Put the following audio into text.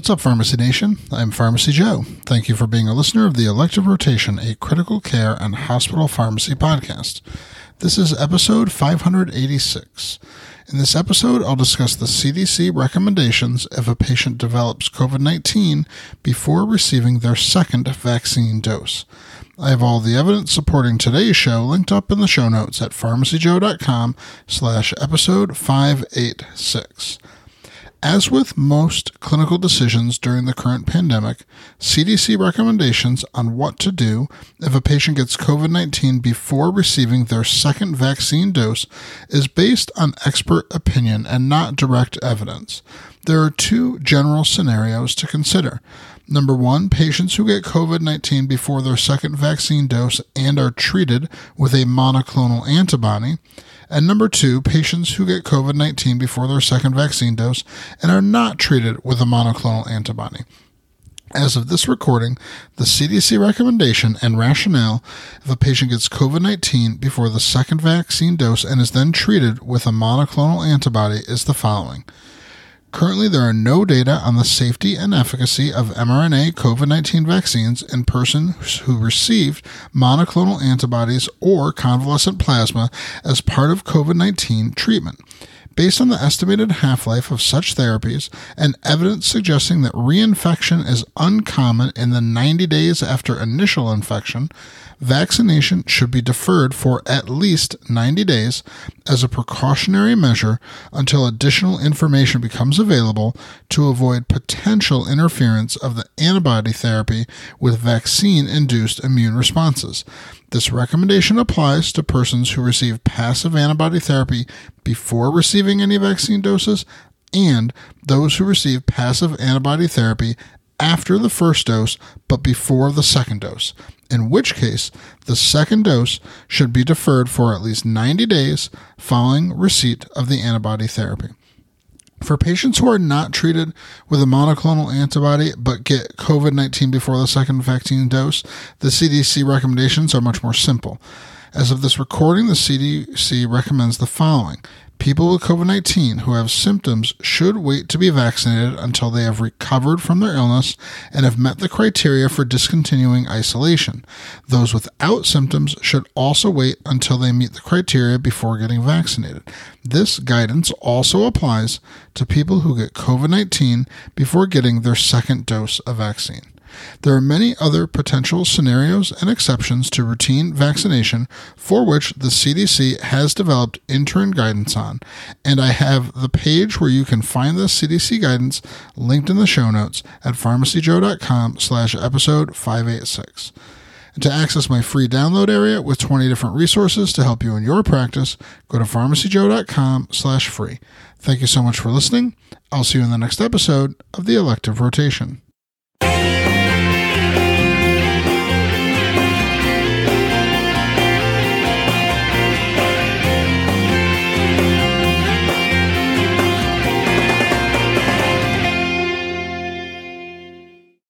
What's up, Pharmacy Nation? I'm Pharmacy Joe. Thank you for being a listener of the Elective Rotation, a critical care and hospital pharmacy podcast. This is episode 586. In this episode, I'll discuss the CDC recommendations if a patient develops COVID-19 before receiving their second vaccine dose. I have all the evidence supporting today's show linked up in the show notes at pharmacyjoe.com/episode 586. As with most clinical decisions during the current pandemic, CDC recommendations on what to do if a patient gets COVID-19 before receiving their second vaccine dose is based on expert opinion and not direct evidence. There are two general scenarios to consider. Number one, patients who get COVID-19 before their second vaccine dose and are treated with a monoclonal antibody. And number two, patients who get COVID-19 before their second vaccine dose and are not treated with a monoclonal antibody. As of this recording, the CDC recommendation and rationale if a patient gets COVID-19 before the second vaccine dose and is then treated with a monoclonal antibody is the following. Currently, there are no data on the safety and efficacy of mRNA COVID-19 vaccines in persons who received monoclonal antibodies or convalescent plasma as part of COVID-19 treatment. Based on the estimated half-life of such therapies and evidence suggesting that reinfection is uncommon in the 90 days after initial infection, vaccination should be deferred for at least 90 days as a precautionary measure until additional information becomes available to avoid potential interference of the antibody therapy with vaccine-induced immune responses. This recommendation applies to persons who receive passive antibody therapy before receiving any vaccine doses and those who receive passive antibody therapy after the first dose but before the second dose, in which case the second dose should be deferred for at least 90 days following receipt of the antibody therapy. For patients who are not treated with a monoclonal antibody but get COVID-19 before the second vaccine dose, the CDC recommendations are much more simple. As of this recording, the CDC recommends the following. People with COVID-19 who have symptoms should wait to be vaccinated until they have recovered from their illness and have met the criteria for discontinuing isolation. Those without symptoms should also wait until they meet the criteria before getting vaccinated. This guidance also applies to people who get COVID-19 before getting their second dose of vaccine. There are many other potential scenarios and exceptions to routine vaccination for which the CDC has developed interim guidance on, and I have the page where you can find this CDC guidance linked in the show notes at pharmacyjoe.com/episode 586. And to access my free download area with 20 different resources to help you in your practice, go to pharmacyjoe.com/free. Thank you so much for listening. I'll see you in the next episode of the Elective Rotation.